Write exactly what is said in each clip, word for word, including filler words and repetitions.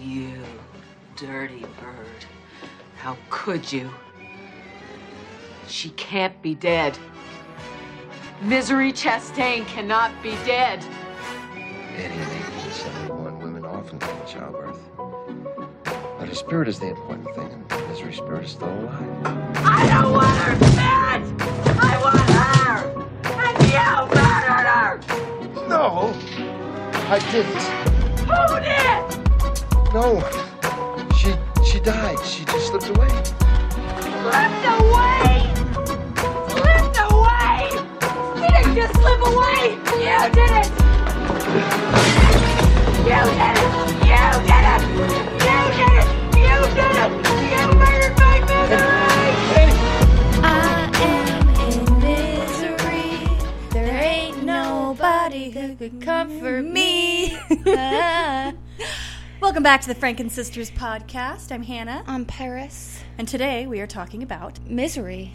You dirty bird. How could you? She can't be dead. Misery Chastain cannot be dead. Annie in eighteen seventy-one, women often die in childbirth. But her spirit is the important thing, and Misery's spirit is still alive. I don't want her spirit! I want her! And you murdered her! No! I didn't. Who did? No. She she died. She just slipped away. Slipped away! Slipped away! She didn't just slip away! You did it! You did it! You did it! You did it! You did it! You murdered my Misery! I am in misery. There ain't nobody who could comfort me. Welcome back to the Franken Sisters podcast. I'm Hannah. I'm Paris. And today we are talking about Misery.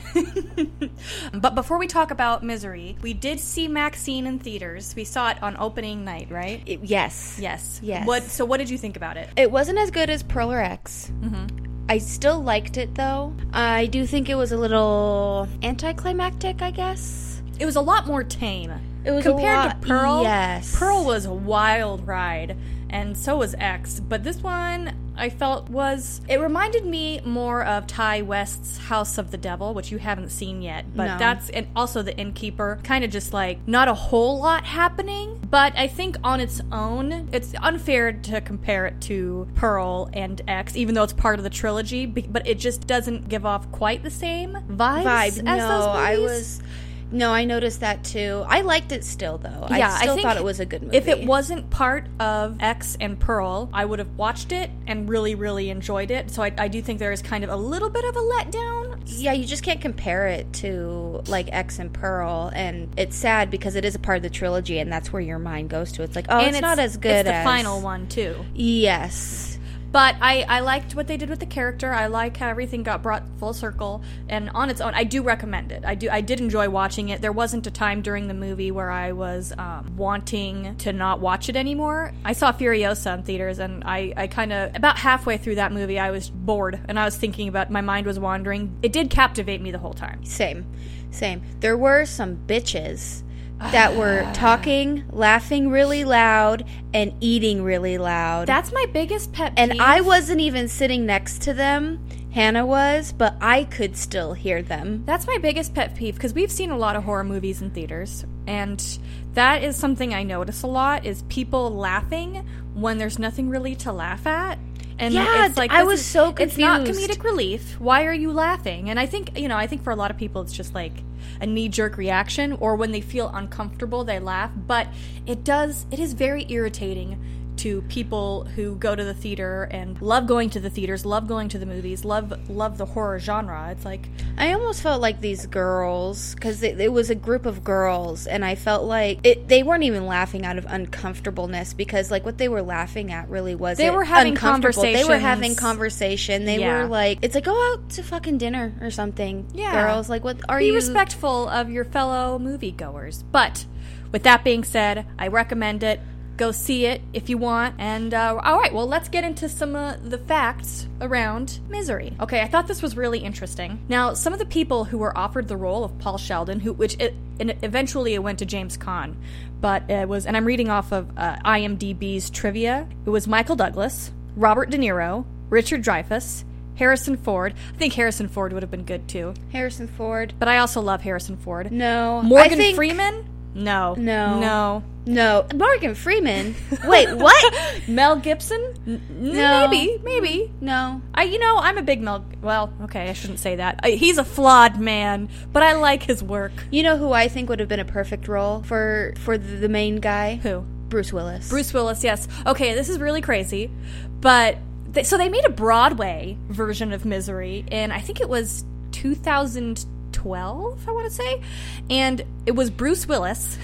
But before we talk about Misery, we did see Maxine in theaters. We saw it on opening night, right? It, yes. Yes. Yes. What? So what did you think about it? It wasn't as good as Pearl or X. Mm-hmm. I still liked it, though. I do think it was a little anticlimactic, I guess. It was a lot more tame. It was compared a lot, to Pearl. Yes. Pearl was a wild ride, and so was X. But this one, I felt was it reminded me more of Ty West's House of the Devil, which you haven't seen yet. But No. that's and also The Innkeeper. Kind of just like not a whole lot happening. But I think on its own, it's unfair to compare it to Pearl and X, even though it's part of the trilogy. But it just doesn't give off quite the same vibes Vibe. as No, those movies. I was... No, I noticed that too. I liked it still, though. Yeah, I still I think thought it was a good movie. If it wasn't part of X and Pearl, I would have watched it and really, really enjoyed it. So I, I do think there is kind of a little bit of a letdown. Yeah, you just can't compare it to, like, X and Pearl, and it's sad because it is a part of the trilogy, and that's where your mind goes to. It's like, oh, and it's, not as good It's the as... final one, too. Yes. But I, I liked what they did with the character. I like how everything got brought full circle. And on its own, I do recommend it. I do. I did enjoy watching it. There wasn't a time during the movie where I was um, wanting to not watch it anymore. I saw Furiosa in theaters, and I, I kind of, about halfway through that movie, I was bored. And I was thinking about, my mind was wandering. It did captivate me the whole time. Same. Same. There were some bitches that were talking, laughing really loud, and eating really loud. That's my biggest pet peeve. And I wasn't even sitting next to them. Hannah was, but I could still hear them. That's my biggest pet peeve, because we've seen a lot of horror movies in theaters, and that is something I notice a lot, is people laughing when there's nothing really to laugh at. And Yeah, it's like, I this was is- so It's not confused. comedic relief. Why are you laughing? And I think, you know, I think for a lot of people it's just like a knee-jerk reaction, or when they feel uncomfortable, they laugh. But it does, it is very irritating to people who go to the theater and love going to the theaters, love going to the movies, love love the horror genre. It's like... I almost felt like these girls, because it, it was a group of girls, and I felt like it, they weren't even laughing out of uncomfortableness, because like what they were laughing at really wasn't They were having uncomfortable. They were conversations. having conversation. They Yeah. were like, it's like, go out to fucking dinner or something. Yeah. Girls, like, what are Be you... respectful of your fellow moviegoers. But with that being said, I recommend it. Go see it if you want. And, uh, all right, well, let's get into some of the facts around Misery. Okay, I thought this was really interesting. Now, some of the people who were offered the role of Paul Sheldon, who which it, and eventually it went to James Caan, but it was, and I'm reading off of uh, IMDb's trivia, it was Michael Douglas, Robert De Niro, Richard Dreyfuss, Harrison Ford. I think Harrison Ford would have been good, too. Harrison Ford. But I also love Harrison Ford. No. Morgan I think... Freeman? No. No. No. No. Morgan Freeman? Wait, what? Mel Gibson? N- No. Maybe. Maybe. No. I, you know, I'm a big Mel... Well, okay, I shouldn't say that. I, he's a flawed man, but I like his work. You know who I think would have been a perfect role for, for the main guy? Who? Bruce Willis. Bruce Willis, yes. Okay, this is really crazy, but... They, so they made a Broadway version of Misery, and I think it was two thousand twelve, I want to say, and it was Bruce Willis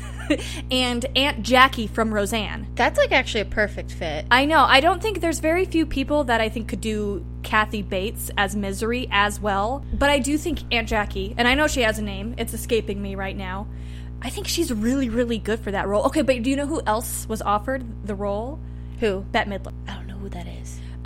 and Aunt Jackie from Roseanne. That's like actually a perfect fit. I know. I don't think there's very few people that I think could do Kathy Bates as Misery as well, but I do think Aunt Jackie, and I know she has a name, it's escaping me right now, I think she's really, really good for that role. Okay, but do you know who else was offered the role? Who? Bette Midler. I don't know who that is.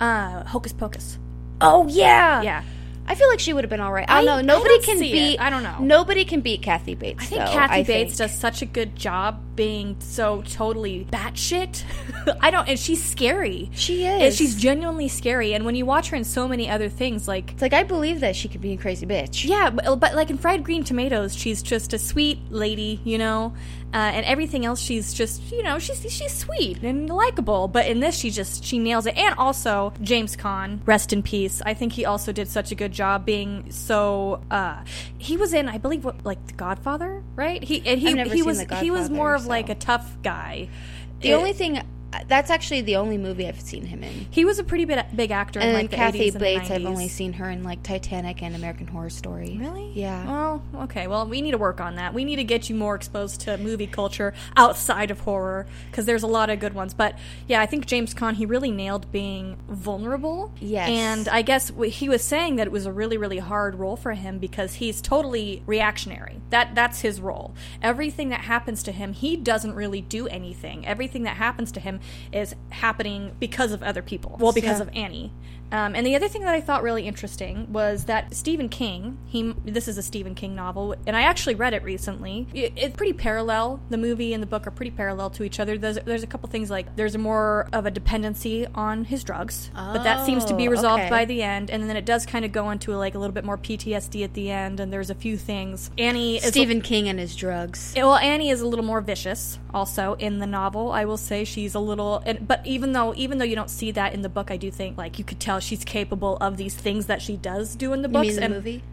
Uh, Hocus Pocus. Oh, yeah. Yeah. I feel like she would have been all right. I don't I- know. I Nobody don't can see beat. it. I don't know. Nobody can beat Kathy Bates. I think though, Kathy I Bates think. does such a good job being so totally batshit. I don't, and she's scary. She And is. she's genuinely scary. And when you watch her in so many other things, like It's like I believe that she could be a crazy bitch. yeah, but, but like in Fried Green Tomatoes, she's just a sweet lady, you know, uh, and everything else, she's just, you know, she's she's sweet and likable. But in this, she just she nails it. And also James Caan, rest in peace. I think he also did such a good job being so. Uh, he was in, I believe, what like The Godfather, right? He and he I've never he seen was The he was Godfather, more of so. like a tough guy. The It- only thing. That's actually the only movie I've seen him in. he was a pretty big, big actor in And like then the Kathy eighties and the Bates, I've nineties. only seen her in like Titanic and American Horror Story. Really? Yeah. Well, okay. Well, we need to work on that. We need to get you more exposed to movie culture outside of horror because there's a lot of good ones. But yeah, I think James Caan, he really nailed being vulnerable. Yes. And I guess wh- he was saying that it was a really, really hard role for him because he's totally reactionary. That that's his role. Everything that happens to him, he doesn't really do anything. Everything that happens to him is happening because of other people. Well, because Yeah. of Annie. Um, and the other thing that I thought really interesting was that Stephen King, he this is a Stephen King novel, and I actually read it recently. It, it's pretty parallel. The movie and the book are pretty parallel to each other. There's, there's a couple things like there's a more of a dependency on his drugs, but that seems to be Oh, resolved okay. by the end. And then it does kind of go into like a little bit more P T S D at the end. And there's a few things. Annie is Stephen King and his drugs. well, Annie is a little more vicious, also in the novel. I will say she's a little, and, but even though even though you don't see that in the book, I do think like you could tell she's capable of these things that she does do in the You books. mean the and movie?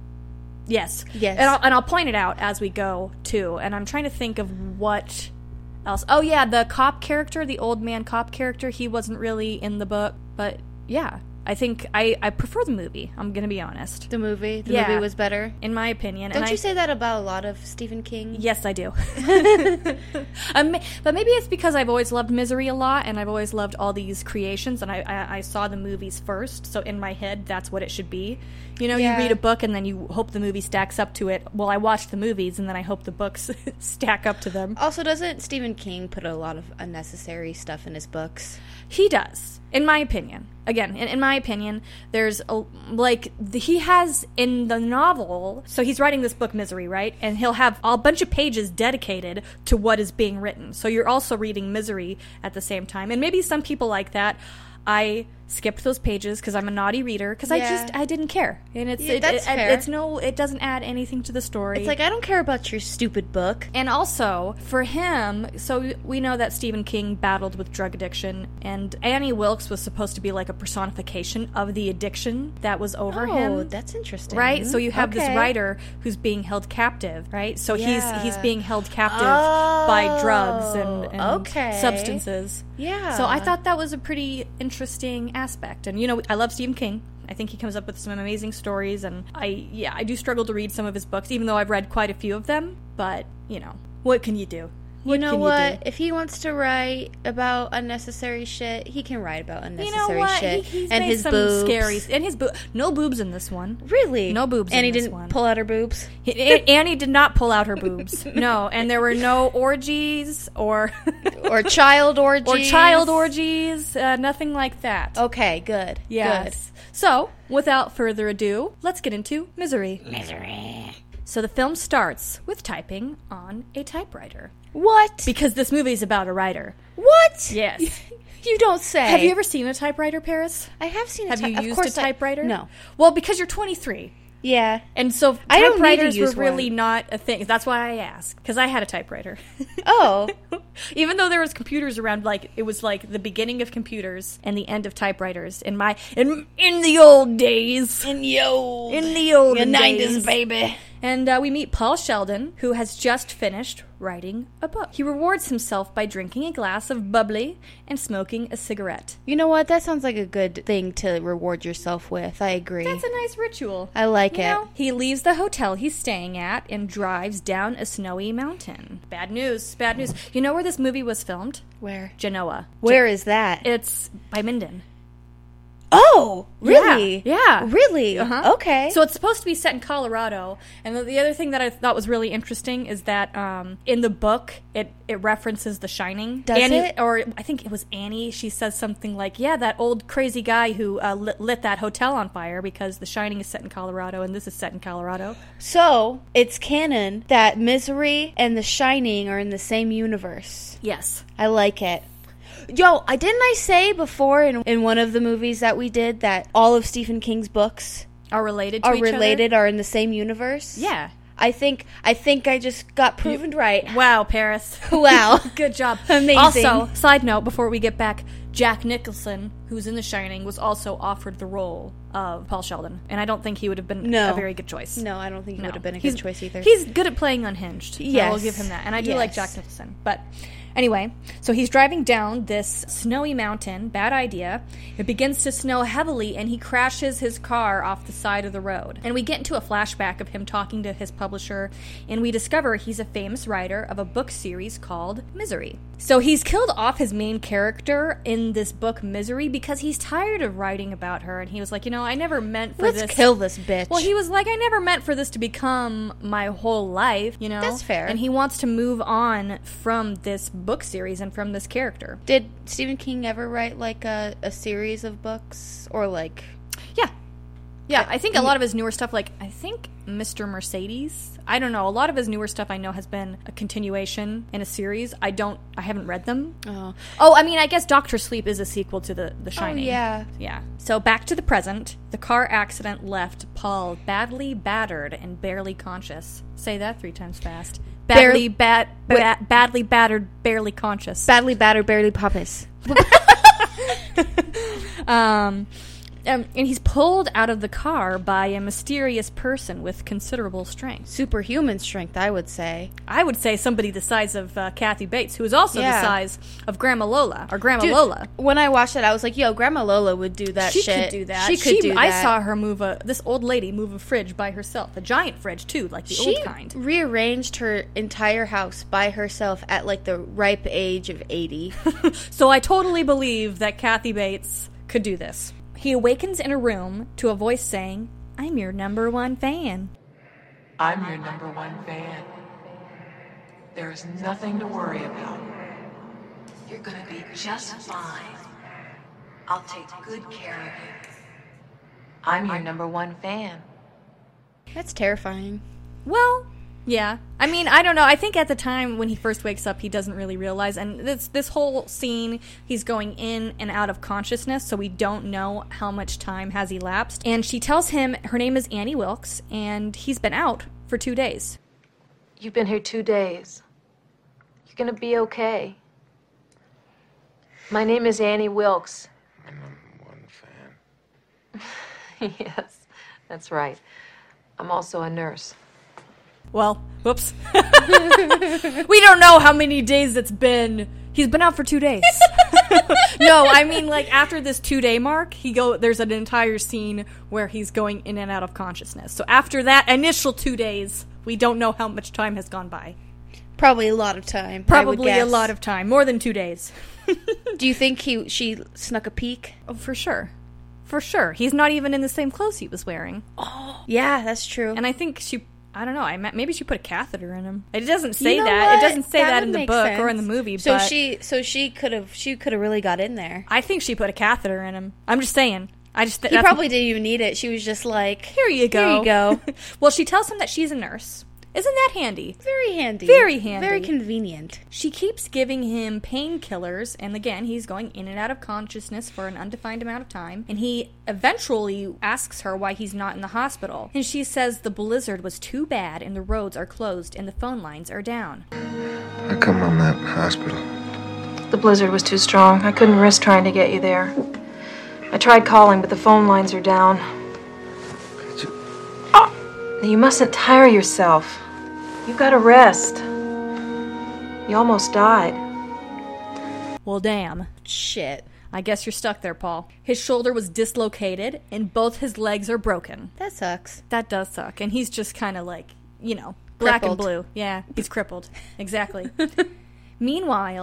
yes, Yes. and I'll, and I'll point it out as we go too. And I'm trying to think of what else. Oh yeah, the cop character, the old man cop character. He wasn't really in the book, but yeah. I think I, I prefer the movie. I'm gonna be honest. The movie? The Yeah. movie was better? In my opinion, Don't and you I, say that about a lot of Stephen King? Yes, I do. um, but maybe it's because I've always loved Misery a lot, and I've always loved all these creations, and I, I, I saw the movies first, so in my head, that's what it should be. You know, Yeah. you read a book, and then you hope the movie stacks up to it. Well, I watched the movies, and then I hope the books stack up to them. Also, doesn't Stephen King put a lot of unnecessary stuff in his books? He does, in my opinion. Again, in, in my opinion, there's a, like the, he has in the novel. So he's writing this book, Misery, right? And he'll have a bunch of pages dedicated to what is being written. So you're also reading Misery at the same time. And maybe some people like that. I skipped those pages because I'm a naughty reader because I Yeah. just I didn't care, and it's Yeah, it, that's it- fair. it's no it doesn't add anything to the story. It's like, I don't care about your stupid book. And also, for him, so we know that Stephen King battled with drug addiction, and Annie Wilkes was supposed to be like a personification of the addiction that was over Oh, him. that's interesting. Right? So you have this Okay. writer who's being held captive, right? So Yeah. he's he's being held captive by drugs and, and Oh, okay. substances. Yeah. So I thought that was a pretty interesting aspect. And, you know, I love Stephen King. I think he comes up with some amazing stories. And I, yeah, I do struggle to read some of his books, even though I've read quite a few of them. But, you know, what can you do? You know can what? You, do? If he wants to write about unnecessary shit, he can write about You unnecessary know what? shit. He, he's and made his some boobs. scary. And his boob. No boobs in this one. Really? No boobs And in he this didn't one. pull out her boobs? He- A- Annie did not pull out her boobs. No. And there were no orgies or. Or child orgies? Or child orgies. Uh, nothing like that. Okay, good. Yes. So, without further ado, let's get into Misery. Misery. So the film starts with typing on a typewriter. Good. What? Because this movie is about a writer. What? Yes. You don't say. Have you ever seen a typewriter, Paris? I have seen a Have ty- you of used a course I- typewriter? No. Well, because you're twenty-three. Yeah. And so I don't need to typewriters use were really one. not a thing. That's why I asked. Because I had a typewriter. Oh. Even though there was computers around, like it was like the beginning of computers and the end of typewriters in my in in the old days. In the old. In the old the days, nineties, baby. And uh, we meet Paul Sheldon, who has just finished writing a book. He rewards himself by drinking a glass of bubbly and smoking a cigarette. You know what? That sounds like a good thing to reward yourself with. I agree. That's a nice ritual. I like You it. know, he leaves the hotel he's staying at and drives down a snowy mountain. Bad news, bad news. You know where this movie was filmed? Where? Genoa. Where is that? It's by Minden. Oh, really? Yeah. yeah. Really? Uh-huh. Okay. So it's supposed to be set in Colorado. And the, the other thing that I thought was really interesting is that um, in the book, it, it references The Shining. Does Annie, it? Or I think it was Annie. She says something like, yeah, that old crazy guy who uh, lit, lit that hotel on fire because The Shining is set in Colorado and this is set in Colorado. So it's canon that Misery and The Shining are in the same universe. Yes. I like it. Yo, I didn't I say before in, in one of the movies that we did that all of Stephen King's books Are related to are each related, other? are in the same universe? Yeah. I think I think I just got proven right. Wow, Paris. Wow. Good job. Amazing. Also, side note, before we get back, Jack Nicholson, who's in The Shining, was also offered the role of Paul Sheldon. And I don't think he would have been No. a very good choice. No, I don't think it No. would have been a He's- good choice either. He's good at playing unhinged. Yes. I will give him that. And I do like Yes. Jack Nicholson. But anyway, so he's driving down this snowy mountain. Bad idea. It begins to snow heavily, and he crashes his car off the side of the road. And we get into a flashback of him talking to his publisher, and we discover he's a famous writer of a book series called Misery. So he's killed off his main character in this book, Misery, because he's tired of writing about her. And he was like, you know, I never meant for Let's this... kill this bitch. Well, he was like, I never meant for this to become my whole life, you know? That's fair. And he wants to move on from this book series and from this character. Did Stephen King ever write like a, a series of books or like Yeah. Yeah, I think a lot of his newer stuff, like, I think Mister Mercedes, I don't know, a lot of his newer stuff I know has been a continuation in a series. I don't, I haven't read them. Oh. Oh, I mean, I guess Doctor Sleep is a sequel to The, the Shining. yeah. Yeah. So back to the present. The car accident left Paul badly battered and barely conscious. Say that three times fast. Badly, bad, ba- badly battered, barely conscious. badly battered, barely pompous? Um, um, and he's pulled out of the car by a mysterious person with considerable strength. Superhuman strength, I would say. I would say somebody the size of uh, Kathy Bates, who is also Yeah. the size of Grandma Lola, or Grandma Dude, Lola. When I watched it, I was like, yo, Grandma Lola would do that She shit. could do that. She could do that. I saw her move a, this old lady move a fridge by herself. A giant fridge, too, like the She old kind. rearranged her entire house by herself at like the ripe age of eighty. So I totally believe that Kathy Bates could do this. He awakens in a room to a voice saying, I'm your number one fan. I'm your number one fan. There is nothing to worry about. You're gonna be just fine. I'll take good care of you. I'm your number one fan. That's terrifying. Well, yeah. I mean, I don't know. I think at the time when he first wakes up, he doesn't really realize. And this this whole scene, he's going in and out of consciousness, so we don't know how much time has elapsed. And she tells him her name is Annie Wilkes, and he's been out for two days. You've been here two days. You're gonna be okay. My name is Annie Wilkes. My number one fan. Yes, that's right. I'm also a nurse. Well, whoops. We don't know how many days it's been. He's been out for two days. No, I mean, like, after this two-day mark, he go. there's an entire scene where he's going in and out of consciousness. So after that initial two days, we don't know how much time has gone by. Probably a lot of time. I would Probably a guess. lot of time. More than two days. Do you think he she snuck a peek? Oh, for sure. For sure. He's not even in the same clothes he was wearing. Yeah, that's true. And I think she... I don't know. I ma- maybe she put a catheter in him. It doesn't say You know that. what? It doesn't say that, would in the make book or in sense. the movie. So but she, so she could have, she could have really got in there. I think she put a catheter in him. I'm just saying. I just th- He that's- probably didn't even need it. She was just like, Here you go. Here you go. Well, she tells him that she's a nurse. Isn't that handy? Very handy. Very handy. Very convenient. She keeps giving him painkillers, and again, he's going in and out of consciousness for an undefined amount of time. And he eventually asks her why he's not in the hospital. And she says the blizzard was too bad, and the roads are closed, and the phone lines are down. How come I'm not in the hospital? The blizzard was too strong. I couldn't risk trying to get you there. I tried calling, but the phone lines are down. Could you- You mustn't tire yourself. You've got to rest. You almost died. Well, damn. Shit. I guess you're stuck there, Paul. His shoulder was dislocated, and both his legs are broken. That sucks. That does suck. And he's just kind of like, you know, black Crippled. and blue. Yeah, he's crippled. Exactly. Meanwhile,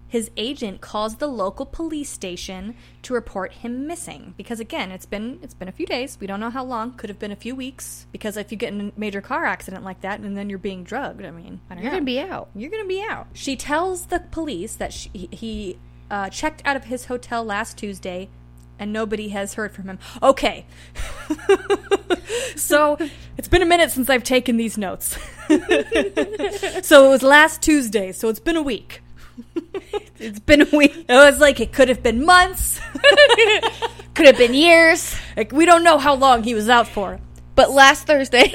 his agent calls the local police station to report him missing. Because again, it's been it's been a few days. We don't know how long. Could have been a few weeks. Because if you get in a major car accident like that and then you're being drugged, I mean, I don't You're know. gonna be out. You're gonna be out. She tells the police that she, he uh, checked out of his hotel last Tuesday and nobody has heard from him. Okay. So, it's been a minute since I've taken these notes. So, it was last Tuesday, so it's been a week. It's been a week. It was like, it could have been months. Could have been years. Like, we don't know how long he was out for. But last Thursday.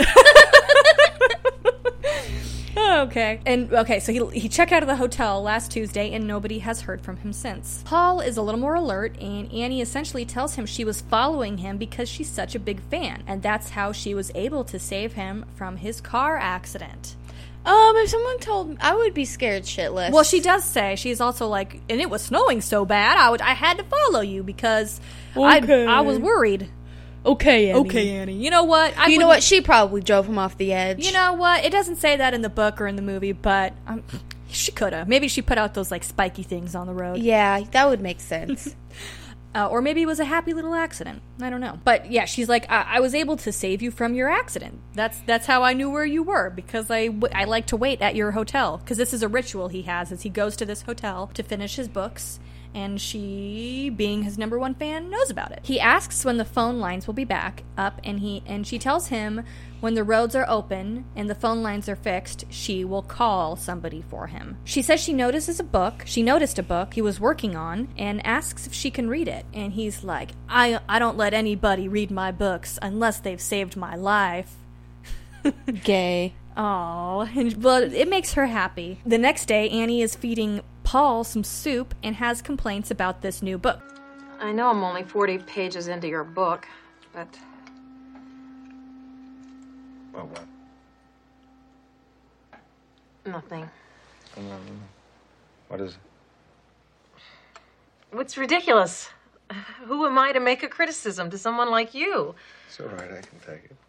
Oh, okay. And okay, so he he checked out of the hotel last Tuesday and nobody has heard from him since. Paul is a little more alert and Annie essentially tells him she was following him because she's such a big fan and that's how she was able to save him from his car accident. Um, if someone told me, I would be scared shitless. Well, she does say, she's also like, and it was snowing so bad, I would I had to follow you because Okay. I I was worried. Okay, Annie. Okay, Annie. You know what? I You know wouldn't- what? She probably drove him off the edge. You know what? It doesn't say that in the book or in the movie, but um, she could have. Maybe she put out those like spiky things on the road. Yeah, that would make sense. Uh, or maybe it was a happy little accident. I don't know. But yeah, she's like, I, I was able to save you from your accident. That's that's how I knew where you were because I, w- I like to wait at your hotel. Because this is a ritual he has as he goes to this hotel to finish his books. And she, being his number one fan, knows about it. He asks when the phone lines will be back up, and he and she tells him when the roads are open and the phone lines are fixed, she will call somebody for him. She says she notices a book. She noticed a book he was working on and asks if she can read it. And he's like, I, I don't let anybody read my books unless they've saved my life. Gay. Oh, and well, it makes her happy. The next day, Annie is feeding Paul some soup and has complaints about this new book. I know I'm only forty pages into your book, but Well, what? nothing. Um, what is it? It's ridiculous. Who am I to make a criticism to someone like you? It's all right, I can take it.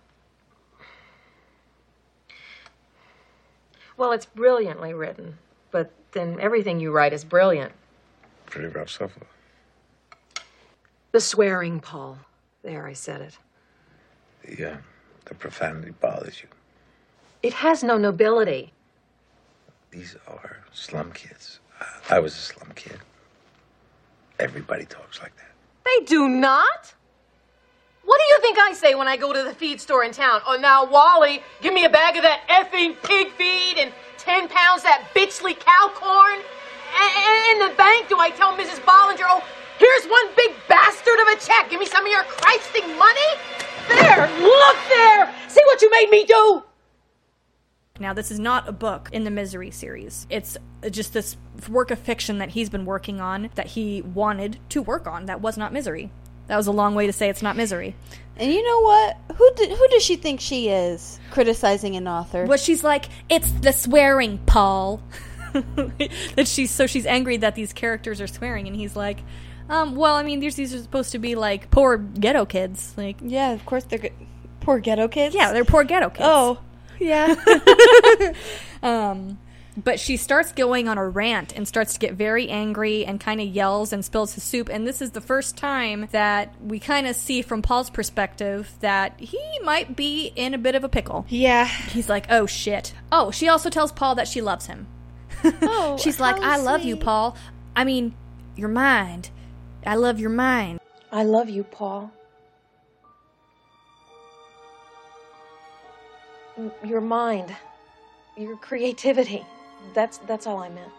Well, it's brilliantly written, but then everything you write is brilliant. Pretty rough stuff. The swearing, Paul. There, I said it. The, uh, the profanity bothers you. It has no nobility. These are slum kids. I was a slum kid. Everybody talks like that. They do not. What do you think I say when I go to the feed store in town? Oh, now, Wally, give me a bag of that effing pig feed and ten pounds that bitchly cow corn. And in the bank, do I tell Missus Bollinger, oh, here's one big bastard of a check. Give me some of your Christing money. There, look there. See what you made me do. Now, this is not a book in the Misery series. It's just this work of fiction that he's been working on, that he wanted to work on. That was not Misery. That was a long way to say it's not Misery. And you know what? Who did, who does she think she is, criticizing an author? But she's like, it's the swearing, Paul. that she's so she's angry that these characters are swearing, and he's like, um, well, I mean, these these are supposed to be like poor ghetto kids. Like, Yeah, of course they're good. Poor ghetto kids. yeah, they're poor ghetto kids. Oh, yeah. Um, but she starts going on a rant and starts to get very angry and kind of yells and spills his soup. And this is the first time that we kind of see from Paul's perspective that he might be in a bit of a pickle. Yeah. He's like, oh, shit. Oh, she also tells Paul that she loves him. Oh, She's like, how I love you, sweet. Paul. I mean, your mind. I love your mind. I love you, Paul. Your mind. Your creativity. That's that's all I meant.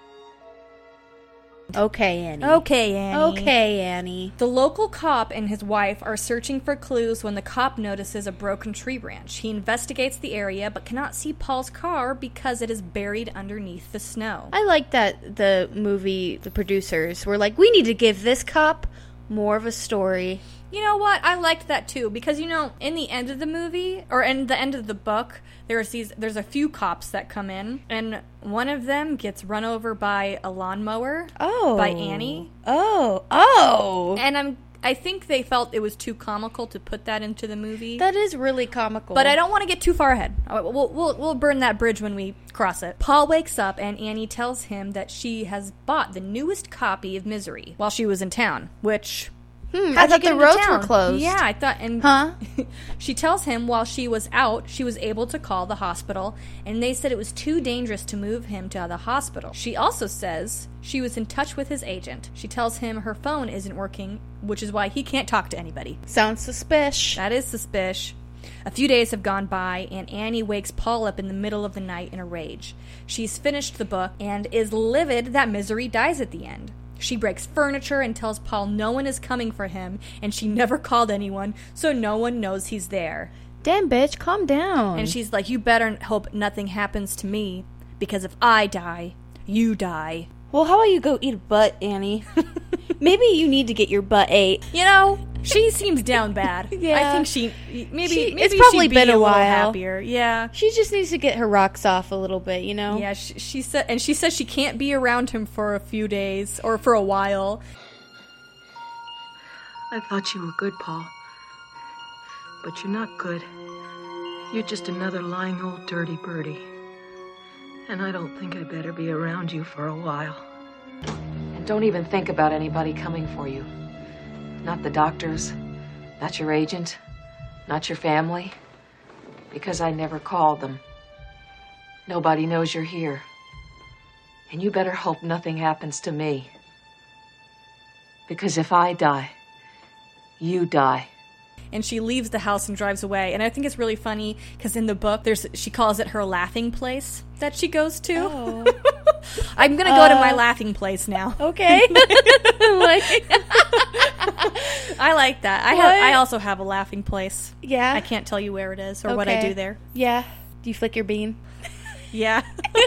Okay, Annie. Okay, Annie. Okay, Annie. The local cop and his wife are searching for clues when the cop notices a broken tree branch. He investigates the area but cannot see Paul's car because it is buried underneath the snow. I like that the movie, the producers were like, we need to give this cop more of a story. You know what? I liked that too because, you know, in the end of the movie, or in the end of the book, there's these there's a few cops that come in, and one of them gets run over by a lawnmower Oh. by Annie. Oh. Oh. And I'm I think they felt it was too comical to put that into the movie. That is really comical. But I don't want to get too far ahead. We'll, we'll, we'll burn that bridge when we cross it. Paul wakes up and Annie tells him that she has bought the newest copy of Misery while she was in town, which... Hmm, How'd I you thought get the into roads town? were closed. Yeah, I thought... And Huh? she tells him while she was out, she was able to call the hospital, and they said it was too dangerous to move him to the hospital. She also says she was in touch with his agent. She tells him her phone isn't working, which is why he can't talk to anybody. Sounds suspicious. That is suspicious. A few days have gone by, and Annie wakes Paul up in the middle of the night in a rage. She's finished the book and is livid that Misery dies at the end. She breaks furniture and tells Paul no one is coming for him, and she never called anyone, so no one knows he's there. Damn, bitch, calm down. And she's like, you better hope nothing happens to me, because if I die, you die. Well, how about you go eat a butt, Annie? Maybe you need to get your butt ate. You know, she seems down bad. Yeah. I think she, maybe, She- maybe it's probably she'd be been a a little while. happier. Yeah. She just needs to get her rocks off a little bit, you know? Yeah, she, she said, and she says she can't be around him for a few days, or for a while. I thought you were good, Paul. But you're not good. You're just another lying old dirty birdie. And I don't think I better be around you for a while. And don't even think about anybody coming for you. Not the doctors, not your agent, not your family. Because I never called them. Nobody knows you're here. And you better hope nothing happens to me. Because if I die, you die. And she leaves the house and drives away. And I think it's really funny because in the book, there's she calls it her laughing place that she goes to. Oh. I'm gonna go to my Uh, laughing place now. Okay. Like, I like that. I What? have. I also have a laughing place. yeah. I can't tell you where it is or what I Okay. do there. Yeah. Do you flick your bean? Yeah.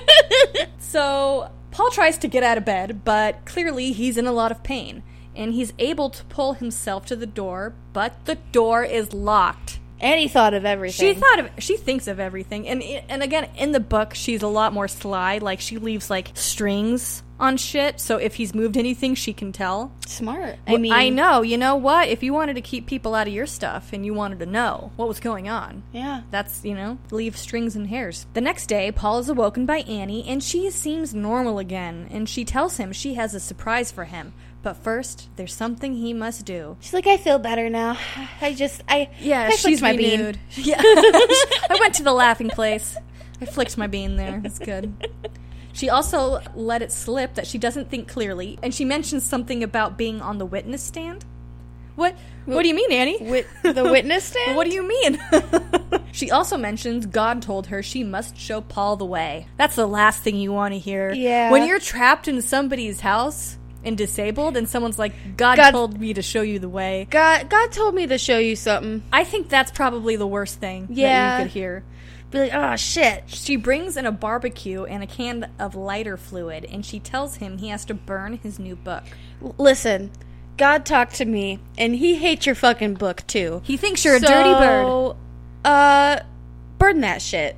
So Paul tries to get out of bed, but clearly he's in a lot of pain. And he's able to pull himself to the door, but the door is locked. Annie thought of everything. She thought of, she thinks of everything, and and again in the book she's a lot more sly. Like she leaves like strings on shit, so if he's moved anything, she can tell. Smart. I Well, mean, I know. You know what? If you wanted to keep people out of your stuff and you wanted to know what was going on, Yeah. that's, you know, leave strings and hairs. The next day, Paul is awoken by Annie, and she seems normal again, and she tells him she has a surprise for him. But first, there's something he must do. She's like, I feel better now. I just, I, Yeah, I flicked she's my renewed. bean. Yeah, I went to the laughing place. I flicked my bean there. It's good. She also let it slip that she doesn't think clearly, and she mentions something about being on the witness stand. What? What do you mean, Annie? Wit- the witness stand? What do you mean? She also mentions God told her she must show Paul the way. That's the last thing you want to hear. Yeah. When you're trapped in somebody's house and disabled, and someone's like, God, God- told me to show you the way. God, God told me to show you something. I think that's probably the worst thing that Yeah. you could hear. Be like, oh, shit. She brings in a barbecue and a can of lighter fluid, and she tells him he has to burn his new book. L- Listen, God talked to me, and he hates your fucking book, too. He thinks you're a dirty bird. So, uh, burn that shit.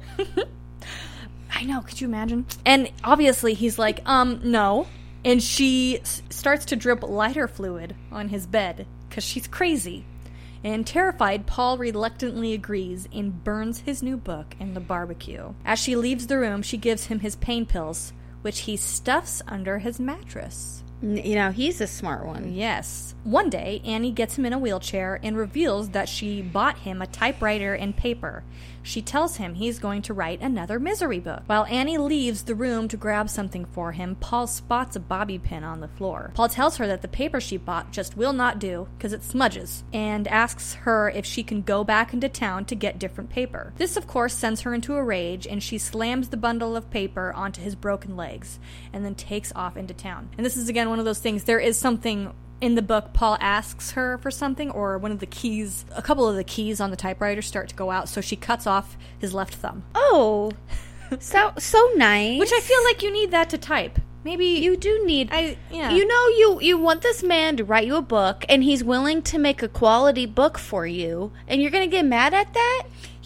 I know, could you imagine? And obviously he's like, um, no. And she s- starts to drip lighter fluid on his bed, because she's crazy. And terrified, Paul reluctantly agrees and burns his new book in the barbecue. As she leaves the room, she gives him his pain pills, which he stuffs under his mattress. N- You know, he's a smart one. Yes. One day, Annie gets him in a wheelchair and reveals that she bought him a typewriter and paper. She tells him he's going to write another Misery book. While Annie leaves the room to grab something for him, Paul spots a bobby pin on the floor. Paul tells her that the paper she bought just will not do because it smudges, and asks her if she can go back into town to get different paper. This, of course, sends her into a rage, and she slams the bundle of paper onto his broken legs, and then takes off into town. And this is, again, one of those things. There is something in the book. Paul asks her for something, or one of the keys, a couple of the keys on the typewriter start to go out, so she cuts off his left thumb. Oh, so so nice. Which I feel like you need that to type. Maybe you do need. I yeah. You know, you you want this man to write you a book, and he's willing to make a quality book for you, and you're gonna get mad at that?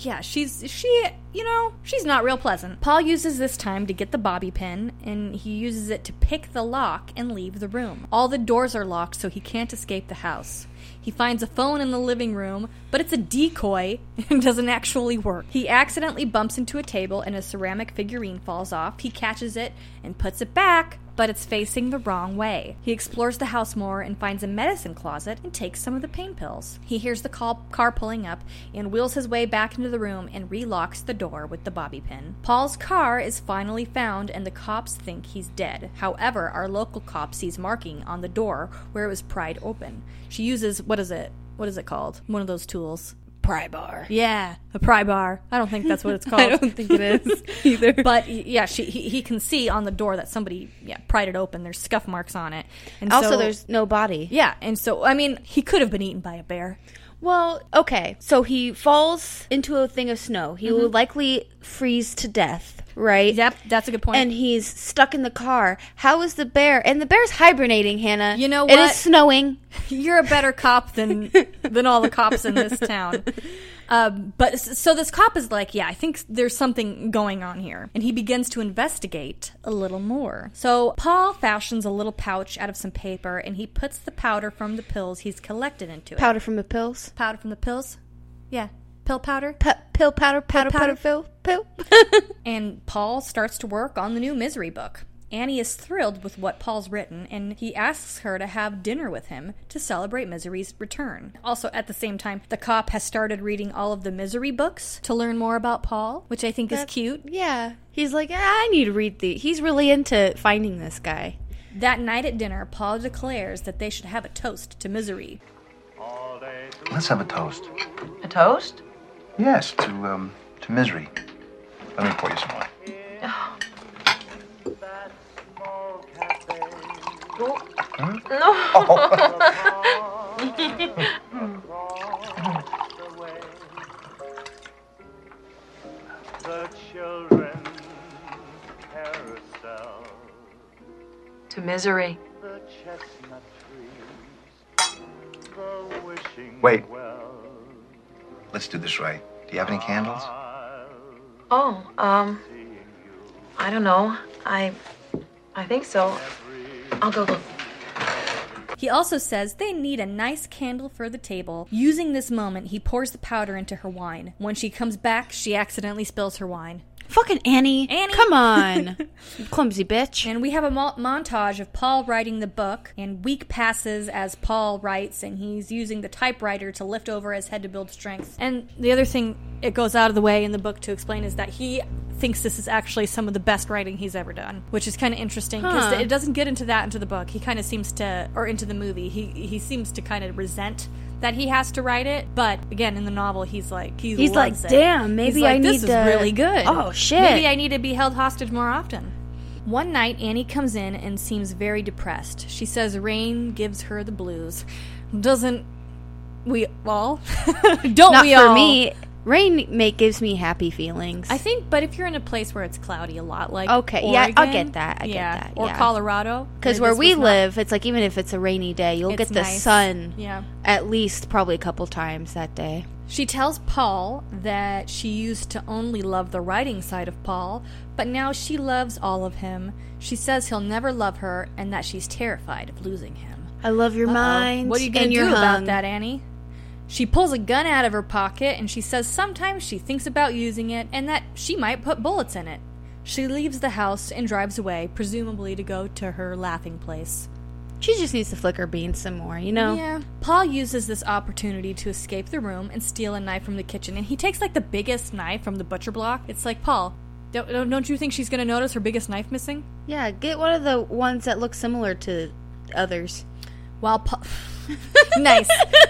Yeah, she's, she, you know, she's not real pleasant. Paul uses this time to get the bobby pin, and he uses it to pick the lock and leave the room. All the doors are locked, so he can't escape the house. He finds a phone in the living room, but it's a decoy and doesn't actually work. He accidentally bumps into a table and a ceramic figurine falls off. He catches it and puts it back, but it's facing the wrong way. He explores the house more and finds a medicine closet and takes some of the pain pills. He hears the call, car pulling up and wheels his way back into the room and relocks the door with the bobby pin. Paul's car is finally found and the cops think he's dead. However, our local cop sees marking on the door where it was pried open. She uses, what is it? What is it called? One of those tools. Pry bar. Yeah, a pry bar. I don't think that's what it's called. I don't think it is either. But yeah, she he, he can see on the door that somebody yeah pried it open. There's scuff marks on it. And Also, so, there's no body. yeah, and so I mean, he could have been eaten by a bear. Well, okay. So he falls into a thing of snow. He Mm-hmm. will likely freeze to death, right? Yep, that's a good point. And he's stuck in the car. How is the bear? And the bear's hibernating, Hannah. You know It what? is snowing. You're a better cop than than all the cops in this town. Um, but so this cop is like, yeah, I think there's something going on here. And he begins to investigate a little more. So Paul fashions a little pouch out of some paper and he puts the powder from the pills he's collected into it. Powder from the pills. Powder from the pills? Yeah. Pill powder? P- pill powder, powder, powder. powder, pill, pill. And Paul starts to work on the new Misery book. Annie is thrilled with what Paul's written, and he asks her to have dinner with him to celebrate Misery's return. Also, at the same time, the cop has started reading all of the Misery books to learn more about Paul, which I think is cute. Yeah. He's like, ah, I need to read the. He's really into finding this guy. That night at dinner, Paul declares that they should have a toast to Misery. Let's have a toast. A toast? Yes, to, um, to misery. Let me pour you some wine. The children carousel, To Misery. the chestnut trees, the wishing Wait. well. Let's do this right. Do you have any candles? Oh, um, I don't know. I, I think so. I'll go look. He also says they need a nice candle for the table. Using this moment, he pours the powder into her wine. When she comes back, she accidentally spills her wine. Fucking Annie. Annie. Come on. You clumsy bitch. And we have a mo- montage of Paul writing the book, and week passes as Paul writes, and he's using the typewriter to lift over his head to build strength. And the other thing it goes out of the way in the book to explain is that he thinks this is actually some of the best writing he's ever done, which is kind of interesting because Huh. it doesn't get into that into the book. He kind of seems to, or into the movie, he he seems to kind of resent that he has to write it, but again, in the novel, he's like, he He's like, loves it. damn, maybe He's like, I need this to- is really good. Oh, shit. Maybe I need to be held hostage more often. One night, Annie comes in and seems very depressed. She says Rain gives her the blues. Doesn't we all? Don't Not we for all? me. Rain make gives me happy feelings. I think, but if you're in a place where it's cloudy a lot, like Okay, yeah, I'll Oregon, get that, I get yeah, that, or yeah. Colorado, Because where this we was not- live, it's like even if it's a rainy day, you'll it's get the nice. sun Yeah. at least probably a couple times that day. She tells Paul that she used to only love the writing side of Paul, but now she loves all of him. She says he'll never love her and that she's terrified of losing him. I love your Uh-oh. mind. What are you going and to your do about hung. that, Annie? She pulls a gun out of her pocket and she says sometimes she thinks about using it and that she might put bullets in it. She leaves the house and drives away, presumably to go to her laughing place. She just needs to flick her beans some more, you know? Yeah. Paul uses this opportunity to escape the room and steal a knife from the kitchen, and he takes like the biggest knife from the butcher block. It's like, Paul, don't, don't you think she's going to notice her biggest knife missing? Yeah, get one of the ones that look similar to others. While Paul... nice.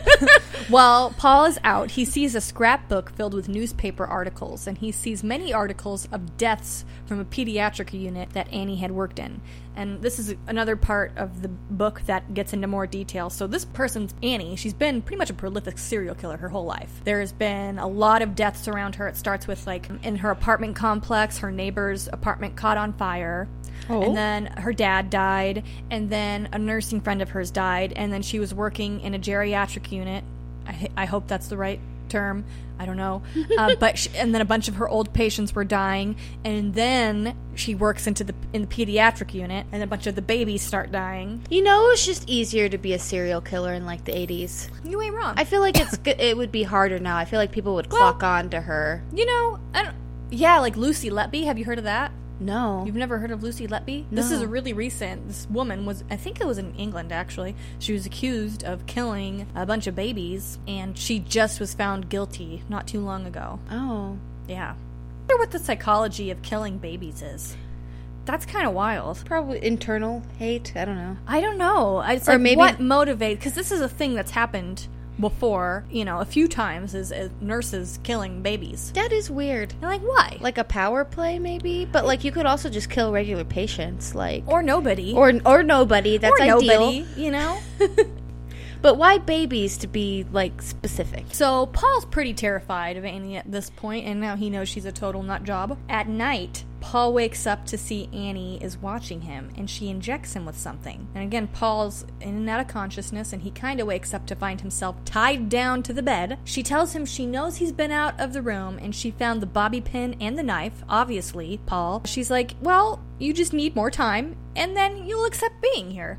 While Paul is out, he sees a scrapbook filled with newspaper articles, and he sees many articles of deaths from a pediatric unit that Annie had worked in. And this is another part of the book that gets into more detail. So this person's Annie. She's been pretty much a prolific serial killer her whole life. There's been a lot of deaths around her. It starts with, like, in her apartment complex, her neighbor's apartment caught on fire. Oh. And then her dad died, and then a nursing friend of hers died, and then she was working in a geriatric unit. I, I hope that's the right term. I don't know. Uh, but she, and then a bunch of her old patients were dying, and then she works into the in the pediatric unit, and a bunch of the babies start dying. You know, it's just easier to be a serial killer in like the eighties. You ain't wrong. I feel like it's good. It would be harder now. I feel like people would Well, clock on to her. You know, I don't, yeah, like Lucy Letby. Have you heard of that? No. You've never heard of Lucy Letby? No. This is a really recent. This woman was, I think it was in England actually. She was accused of killing a bunch of babies, and she just was found guilty not too long ago. Oh. Yeah. I wonder what the psychology of killing babies is. That's kind of wild. Probably internal hate. I don't know. I don't know. It's Or like maybe- what motivates, because this is a thing that's happened before, you know, a few times, is, is nurses killing babies. That is weird. And like, why? Like a power play, maybe? But, like, you could also just kill regular patients, like... Or nobody. Or, or nobody. That's or ideal. nobody, you know? But why babies to be, like, specific? So Paul's pretty terrified of Annie at this point, and now he knows she's a total nut job. At night, Paul wakes up to see Annie is watching him, and she injects him with something. And again, Paul's in and out of consciousness, and he kind of wakes up to find himself tied down to the bed. She tells him she knows he's been out of the room, and she found the bobby pin and the knife, obviously, Paul. She's like, well, you just need more time, and then you'll accept being here.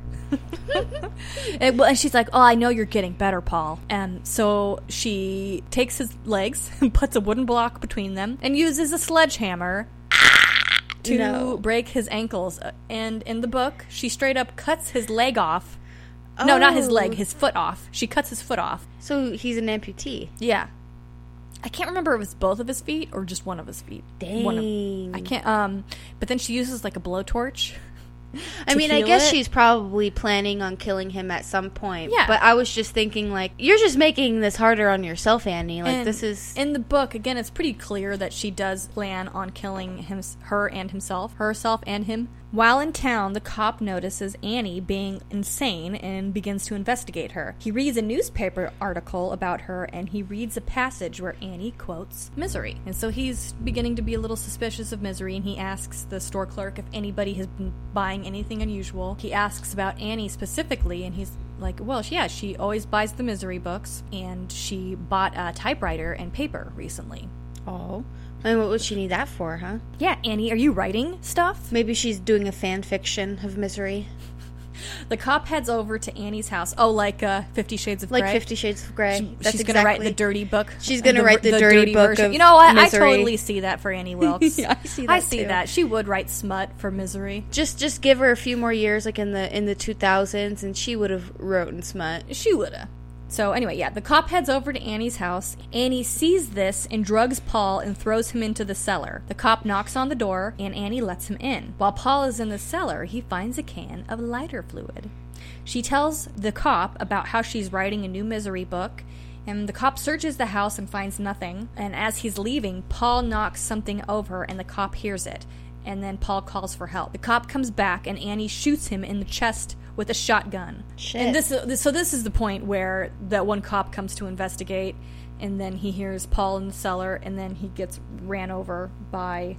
and, well, and she's like, oh, I know you're getting better, Paul. And so she takes his legs and puts a wooden block between them and uses a sledgehammer to No. break his ankles. And in the book, she straight up cuts his leg off. No, not his Oh. leg, his foot off. She cuts his foot off. So he's an amputee. Yeah. I can't remember if it's both of his feet or just one of his feet. One of, Dang. I can't, um, but then she uses like a blowtorch. I to mean, I heal guess it. she's probably planning on killing him at some point. Yeah. But I was just thinking, like, you're just making this harder on yourself, Annie. Like, And this is... in the book again. It's pretty clear that she does plan on killing him, her and himself, herself and him. While in town, the cop notices Annie being insane and begins to investigate her. He reads a newspaper article about her, and he reads a passage where Annie quotes Misery. And so he's beginning to be a little suspicious of Misery, and he asks the store clerk if anybody has been buying anything unusual. He asks about Annie specifically, and he's like, well, yeah, she always buys the Misery books, and she bought a typewriter and paper recently. Oh. And what would she need that for, huh? Yeah, Annie, are you writing stuff? Maybe she's doing a fan fiction of Misery. The cop heads over to Annie's house. Oh, like uh, Fifty Shades of Like Grey? Fifty Shades of Grey. She- That's she's going to write the exactly- dirty book. She's gonna write the dirty book version. of You know what? I Misery. totally see that for Annie Wilkes. Yeah, I see I that see too. that. She would write smut for Misery. Just just give her a few more years, like in the in the two thousands, and she would have wrote in smut. She woulda. So anyway, yeah, the cop heads over to Annie's house. Annie sees this and drugs Paul and throws him into the cellar. The cop knocks on the door, and Annie lets him in. While Paul is in the cellar, he finds a can of lighter fluid. She tells the cop about how she's writing a new Misery book, and the cop searches the house and finds nothing. And as he's leaving, Paul knocks something over, and the cop hears it. And then Paul calls for help. The cop comes back, and Annie shoots him in the chest with a shotgun. Shit. And this, so this is the point where that one cop comes to investigate, and then he hears Paul in the cellar, and then he gets ran over by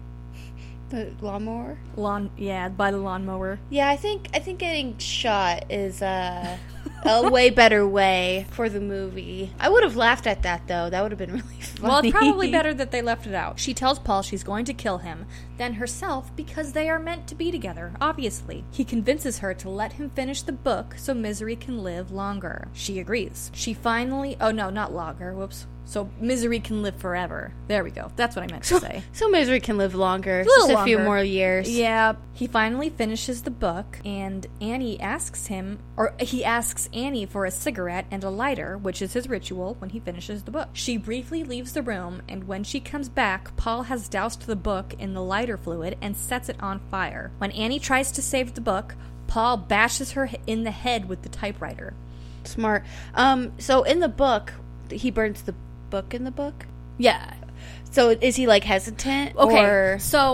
The lawnmower? lawn, yeah, by the lawnmower. Yeah, I think I think getting shot is uh, a way better way for the movie. I would have laughed at that though. That would have been really funny. Well, it's probably better that they left it out. She tells Paul she's going to kill him, then herself, because they are meant to be together, obviously. He convinces her to let him finish the book so Misery can live longer. She agrees. She finally... Oh, no, not longer. Whoops. So Misery can live forever. There we go. That's what I meant to say. So Misery can live longer. little Just a few longer. more years. Yeah, he finally finishes the book, and Annie asks him, or he asks Annie for a cigarette and a lighter, which is his ritual when he finishes the book. She briefly leaves the room, and when she comes back, Paul has doused the book in the lighter fluid and sets it on fire. When Annie tries to save the book, Paul bashes her in the head with the typewriter. Smart. Um. So in the book, he burns the book in the book. Yeah. So is he like hesitant? Okay, Or... so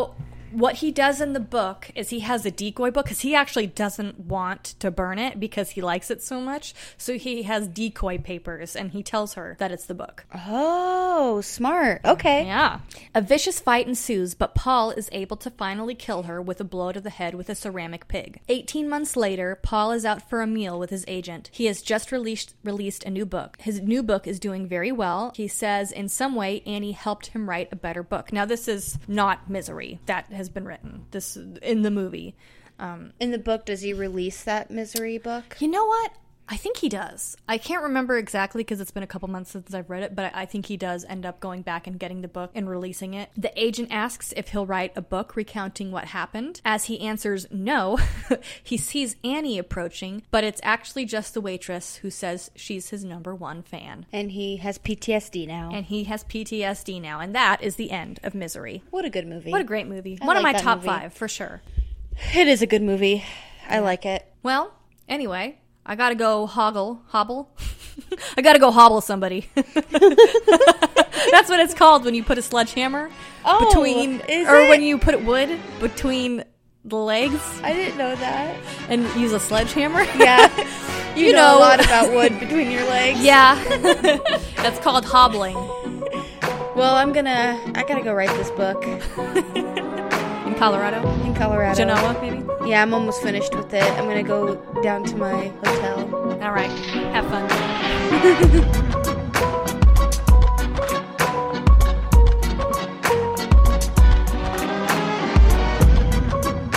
what he does in the book is he has a decoy book because he actually doesn't want to burn it because he likes it so much. So he has decoy papers and he tells her that it's the book. Oh, smart. Okay. Yeah. A vicious fight ensues, but Paul is able to finally kill her with a blow to the head with a ceramic pig. eighteen months later, Paul is out for a meal with his agent. He has just released released a new book. His new book is doing very well. He says in some way Annie helped him write a better book. Now this is not Misery. That has been written. This in the movie. Um, in the book, does he release that Misery book? You know what? I think he does. I can't remember exactly because it's been a couple months since I've read it, but I think he does end up going back and getting the book and releasing it. The agent asks if he'll write a book recounting what happened. As he answers no, he sees Annie approaching, but it's actually just the waitress who says she's his number one fan. And he has P T S D now. And he has P T S D now, and that is the end of Misery. What a good movie. What a great movie. I One like of my that top movie. five, for sure. It is a good movie. I like it. Well, anyway, I gotta go hoggle, hobble. I gotta go hobble somebody. That's what it's called when you put a sledgehammer Oh, between, is or it? when you put wood between the legs I didn't know that. and use a sledgehammer. Yeah. You, You know, know. a lot about wood between your legs. Yeah. That's called hobbling Well, I'm gonna, I gotta go write this book in Colorado. in Colorado. Genoa, maybe. Yeah, I'm almost finished with it. I'm gonna go down to my hotel. All right. Have fun.